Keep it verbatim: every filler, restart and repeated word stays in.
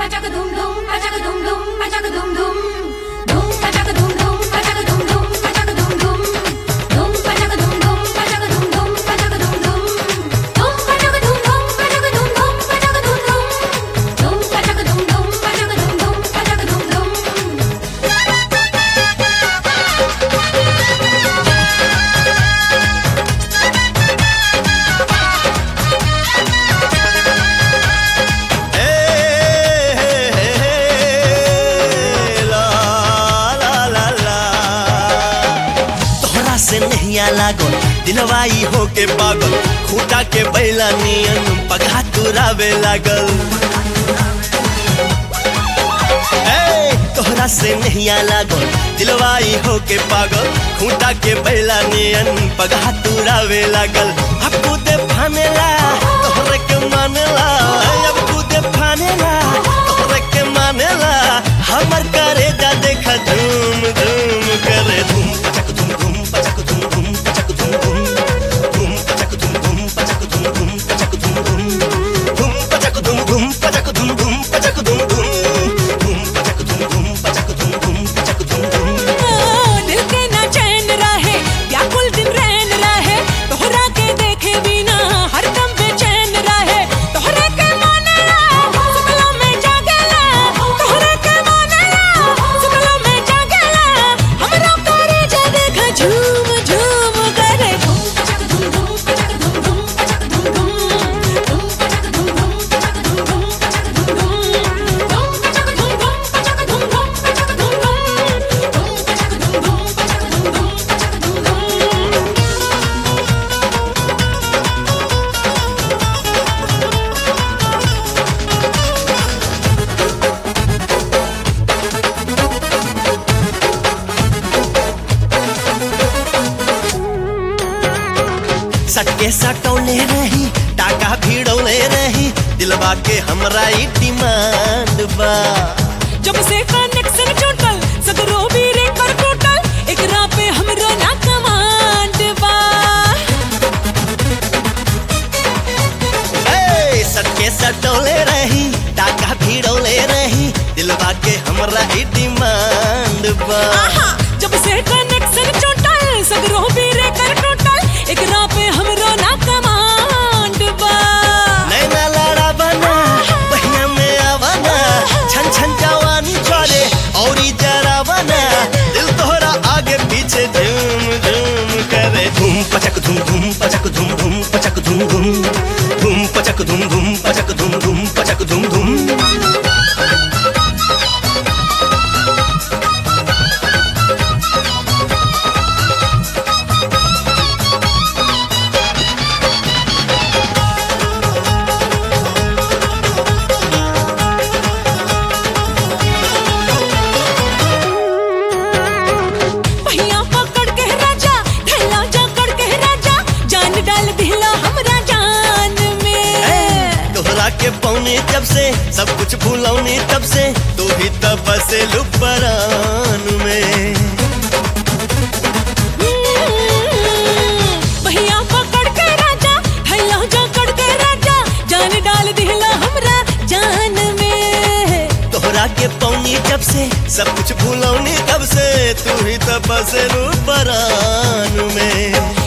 pachak dum dum, pachak dum dum, pachak dum dum, dum pachak dum dum, pachak dum dum, pachak dum dum, dum pachak dum dum, pachak dum dum, pachak dum dum, dum pachak dum dum, pachak dum dum, pachak dum dum, dum pachak dum dum, pachak dum dum, pachak dum dum. लागल दिलवाई होके पागल खूटा के बैला नियन पगा तुरावे लागल तोहरा से नहिया लागल दिलवाई होके पागल खूटा के बैला नियन पगा तुरावे लागल अब कूदे फानेला तोहरे के मानेला अब कूदे फानेला तोहरे के मानेला हमर करे जा देखा धूम धूम करे धूम पचक धूम धूम पचक धूम धूम पचक धूम धूम धूम पचक धूम धूम पचक धूम धूम पचक धूम धूम धूम पचक धूम धूम पचक धूम धूम पचक धूम धूम धूम पचक धूम धूम पचक धूम धूम पचक धूम धूम। दिल के ना चैन रहे व्याकुल दिन रैन रहे तोहरा के देखे बिना हरदम बेचैन रहे तोहरा के मानेला सुतला में जागेला तोहरा के मानेला सुतला में जागेला हमरा करे जा देखा झूम झूम करे Dum pachak dum dum, pachak dum dum, pachak dum dum, dum pachak dum dum, pachak dum dum, pachak dum dum, dum pachak dum dum, pachak dum dum, pachak dum dum, dum pachak dum dum, pachak dum dum, pachak dum dum. सटके सटौले रही टाका भिड़ौले रही दिलवा के हमरा ई demand बा जब से कनेक्शन टूटल सगरो भी रे कर टूटल एकरा पे हमरा ना कमांड बा ए सटके सटौले रही टाका भिड़ौले रही दिलवा के हमरा ई डिमांड बा आहा जब से कनेक्शन टूटल सगरो भी रे कर टूटल एकरा पे हमरा ना कमांड बा नैना लड़ा बना बहिया में आवना छन छन जवानी छोड़े औरी जरा बना दिल तोहरा आगे पीछे झूम झूम करे धूम पचक धूम धूम पचक धूम धूम पचक धूम धूम धूम पचक धूम धूम पचक धूम धूम पचक धूम धूम। पहिया पकड़ के राजा ढैला जकड़ के राजा जान डाल दिला हमरा जान में तोहरा के पौनी जब से सब कुछ भूलौनी तब से तू ही तब बसे लुपरान में पहिया पकड़ के राजा ढैला जकड़ के राजा जान डाल दिला हमरा जान में तोहरा के पौनी जब से सब कुछ भूलौनी तब से तू ही तब बसे लुपरान में।